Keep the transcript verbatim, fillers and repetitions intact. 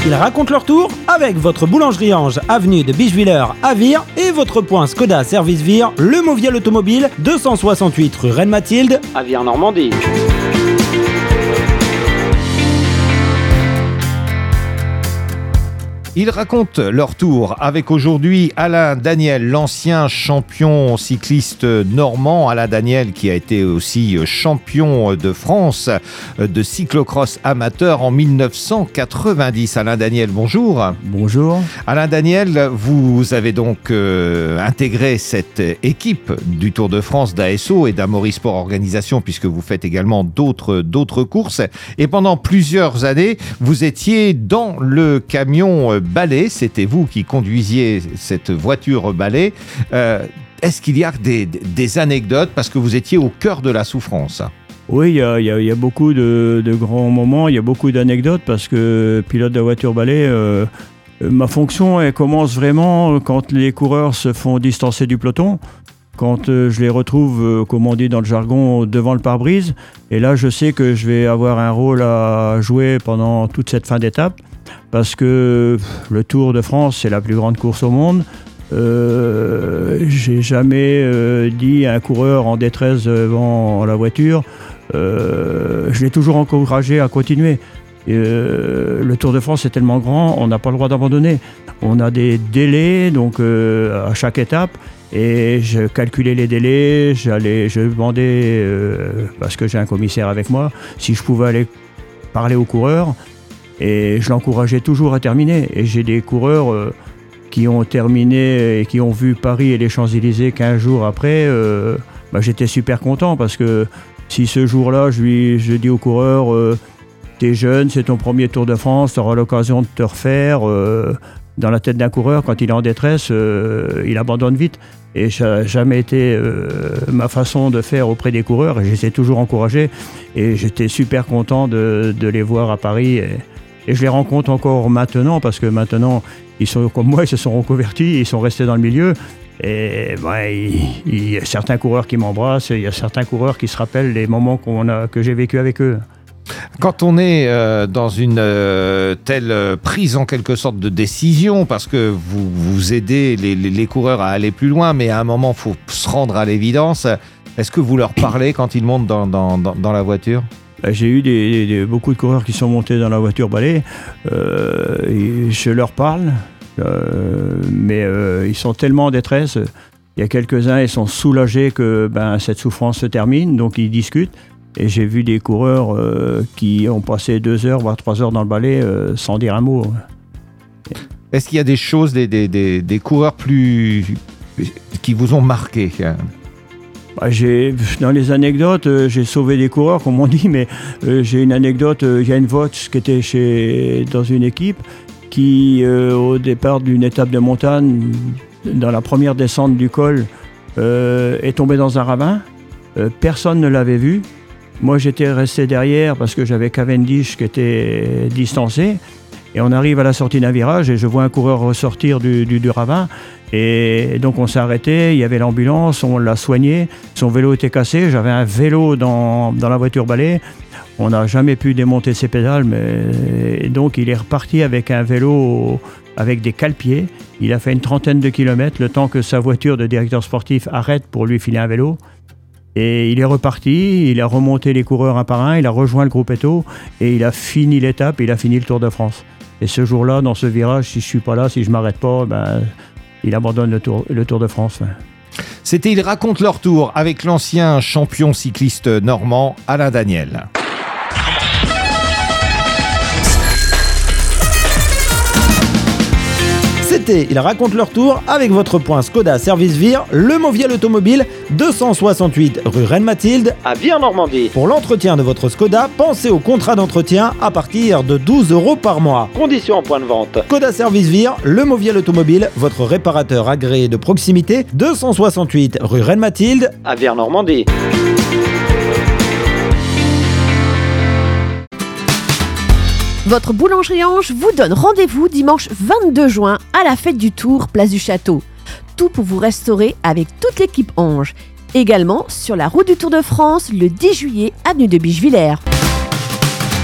Ils racontent leur tour avec votre boulangerie Ange, avenue de Bischwiller à Vire et votre point Skoda Service Vire, le Movial Automobile, deux cent soixante-huit rue Reine-Mathilde à Vire-Normandie. Ils racontent leur tour avec aujourd'hui Alain Daniel, l'ancien champion cycliste normand. Alain Daniel qui a été aussi champion de France de cyclocross amateur en mille neuf cent quatre-vingt-dix. Alain Daniel, bonjour. Bonjour. Alain Daniel, vous avez donc euh, intégré cette équipe du Tour de France d'A S O et d'Amaury Sport Organisation puisque vous faites également d'autres, d'autres courses. Et pendant plusieurs années, vous étiez dans le camion balai, c'était vous qui conduisiez cette voiture balai. Euh, est-ce qu'il y a des, des anecdotes parce que vous étiez au cœur de la souffrance? Oui, il y a, y a, y a beaucoup de, de grands moments, il y a beaucoup d'anecdotes parce que pilote de voiture balai, euh, ma fonction elle commence vraiment quand les coureurs se font distancer du peloton. Quand euh, je les retrouve, euh, comme on dit dans le jargon, devant le pare-brise. Et là, je sais que je vais avoir un rôle à jouer pendant toute cette fin d'étape. Parce que le Tour de France, c'est la plus grande course au monde. Euh, j'ai jamais euh, dit à un coureur en détresse devant la voiture, euh, je l'ai toujours encouragé à continuer. Et, euh, le Tour de France est tellement grand, on n'a pas le droit d'abandonner. On a des délais donc, euh, à chaque étape. Et je calculais les délais, j'allais, je demandais, euh, parce que j'ai un commissaire avec moi, si je pouvais aller parler aux coureurs. Et je l'encourageais toujours à terminer. Et j'ai des coureurs euh, qui ont terminé et qui ont vu Paris et les Champs-Élysées quinze jours après. Euh, bah, j'étais super content parce que si ce jour-là, je, lui, je dis aux coureurs, euh, t'es jeune, c'est ton premier Tour de France, tu auras l'occasion de te refaire. Euh, dans la tête d'un coureur, quand il est en détresse, euh, il abandonne vite. Et ça n'a jamais été euh, ma façon de faire auprès des coureurs. Et je les ai toujours encouragés. Et j'étais super content de, de les voir à Paris. Et, Et je les rencontre encore maintenant parce que maintenant, ils sont comme moi, ils se sont reconvertis, ils sont restés dans le milieu. Et ben, il, il y a certains coureurs qui m'embrassent, il y a certains coureurs qui se rappellent les moments qu'on a, que j'ai vécu avec eux. Quand on est euh, dans une euh, telle prise en quelque sorte de décision, parce que vous, vous aidez les, les, les coureurs à aller plus loin, mais à un moment, il faut se rendre à l'évidence. Est-ce que vous leur parlez quand ils montent dans, dans, dans, dans la voiture ? J'ai eu des, des, beaucoup de coureurs qui sont montés dans la voiture balai. Euh, je leur parle, euh, mais euh, ils sont tellement en détresse. Il y a quelques-uns, ils sont soulagés que ben, cette souffrance se termine, donc ils discutent. Et j'ai vu des coureurs euh, qui ont passé deux heures, voire trois heures dans le balai euh, sans dire un mot. Est-ce qu'il y a des choses, des, des, des, des coureurs plus qui vous ont marqué ? Bah, j'ai, dans les anecdotes, euh, j'ai sauvé des coureurs, comme on dit, mais euh, j'ai une anecdote. Euh, Yann Vogt, qui était chez, dans une équipe, qui, euh, au départ d'une étape de montagne, dans la première descente du col, euh, est tombé dans un ravin. Euh, personne ne l'avait vu. Moi, j'étais resté derrière parce que j'avais Cavendish qui était distancé. Et on arrive à la sortie d'un virage et je vois un coureur ressortir du, du, du ravin. Et donc on s'est arrêté, il y avait l'ambulance, on l'a soigné. Son vélo était cassé, j'avais un vélo dans, dans la voiture balai. On n'a jamais pu démonter ses pédales, mais et donc il est reparti avec un vélo avec des cale-pieds. Il a fait une trentaine de kilomètres, le temps que sa voiture de directeur sportif arrête pour lui filer un vélo. Et il est reparti, il a remonté les coureurs un par un, il a rejoint le groupe Eto et il a fini l'étape, il a fini le Tour de France. Et ce jour-là, dans ce virage, si je ne suis pas là, si je ne m'arrête pas, ben, il abandonne le tour, le tour de France. C'était Ils racontent leur tour avec l'ancien champion cycliste normand, Alain Daniel. C'était Ils racontent leur tour avec votre point Skoda Service Vire, le Movial Automobile, deux cent soixante-huit rue Reine-Mathilde à Vire-Normandie. Pour l'entretien de votre Skoda, pensez au contrat d'entretien à partir de douze euros par mois. Conditions en point de vente. Skoda Service Vire, le Movial Automobile, votre réparateur agréé de proximité, deux cent soixante-huit rue Reine-Mathilde à Vire-Normandie. Votre boulangerie Ange vous donne rendez-vous dimanche vingt-deux juin à la fête du Tour, place du Château. Tout pour vous restaurer avec toute l'équipe Ange. Également sur la route du Tour de France le dix juillet, avenue de Bischwiller.